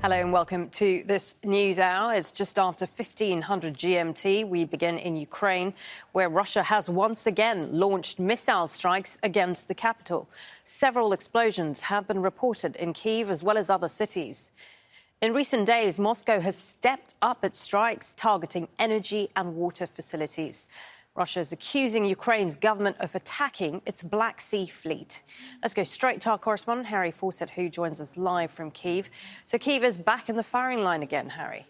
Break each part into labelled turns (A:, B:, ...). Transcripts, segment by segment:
A: Hello and welcome to this news hour. It's just after 1500 GMT. We begin in Ukraine, where Russia has once again launched missile strikes against the capital. Several explosions have been reported in Kyiv as well as other cities. In recent days, Moscow has stepped up its strikes targeting energy and water facilities. Russia is accusing Ukraine's government of attacking its Black Sea fleet. Let's go straight to our correspondent, Harry Fawcett, who joins us live from Kyiv. So Kyiv is back in the firing line again, Harry.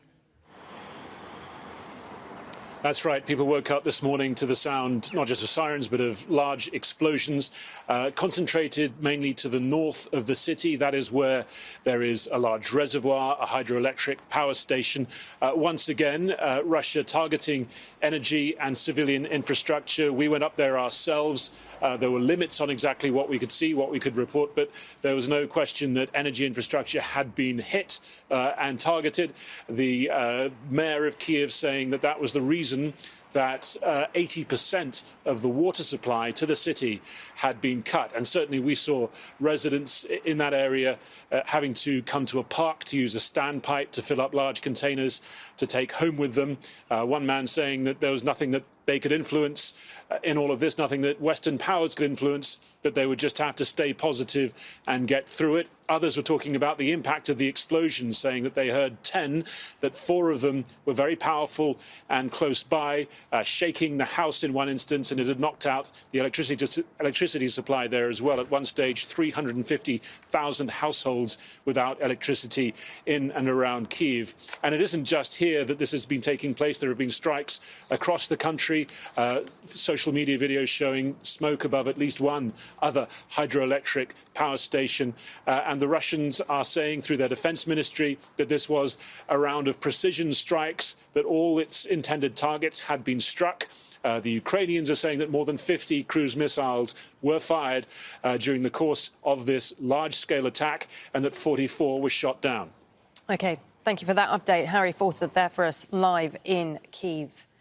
B: That's right. People woke up this morning to the sound not just of sirens, but of large explosions, concentrated mainly to the north of the city. That is where there is a large reservoir, a hydroelectric power station. Once again, Russia targeting energy and civilian infrastructure. We went up there ourselves. There were limits on exactly what we could see, what we could report, but there was no question that energy infrastructure had been hit and targeted. The mayor of Kyiv saying that that was the reason that 80% of the water supply to the city had been cut. And certainly we saw residents in that area having to come to a park to use a standpipe to fill up large containers to take home with them. One man saying that there was nothing that they could influence in all of this, nothing that Western powers could influence, that they would just have to stay positive and get through it. Others were talking about the impact of the explosions, saying that they heard 10, that 4 of them were very powerful and close by, shaking the house in one instance, and it had knocked out the electricity supply there as well. At one stage, 350,000 households without electricity in and around Kyiv. And it isn't just here that this has been taking place. There have been strikes across the country. Social media videos showing smoke above at least one other hydroelectric power station. And the Russians are saying through their defense ministry that this was a round of precision strikes, that all its intended targets had been struck. The Ukrainians are saying that more than 50 cruise missiles were fired during the course of this large-scale attack, and that 44 were shot down.
A: OK, thank you for that update. Harry Fawcett there for us live in Kyiv.